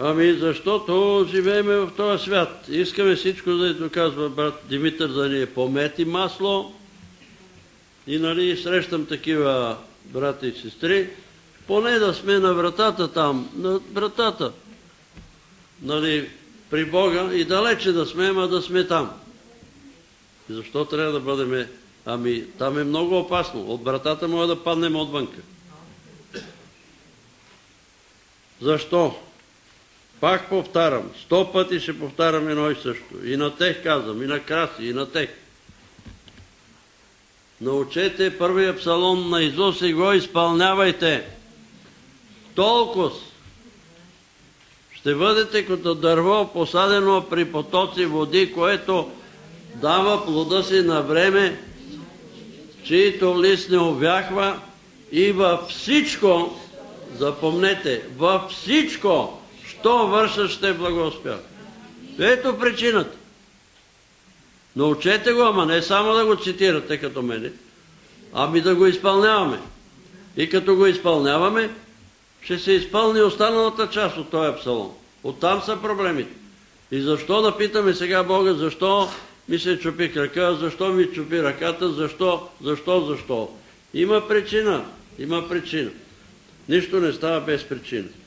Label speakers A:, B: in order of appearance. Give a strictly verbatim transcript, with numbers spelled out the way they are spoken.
A: Ами защото живееме в този свят. Искаме всичко, да казва брат Димитър, да ни е по мед и масло. И нали срещам такива брати и сестри, поне да сме на вратата там, на вратата, нали, при Бога и далече да сме, ама да сме там. И защо трябва да бъдем? Ами там е много опасно. От вратата може да паднем отвънка. Защо? Пак повтарям, сто пъти ще повтарям едно и също. И на тех казвам, и на Краси, и на тех. Научете първия псалом на Исус и го изпълнявайте. Толкова ще бъдете като дърво, посадено при потоци води, което дава плода си на време, чието лист не увяхва и във всичко, запомнете, във всичко, що вършат, ще благоуспя. Ето причината. Научете го, ама не само да го цитирате като мене, ами да го изпълняваме. И като го изпълняваме, ще се изпълни останалата част от този псалом. Оттам са проблемите. И защо да питаме сега Бога, защо ми се чупи крака, защо ми чупи ръката, защо, защо, защо? Има причина, има причина. Нищо не става без причина.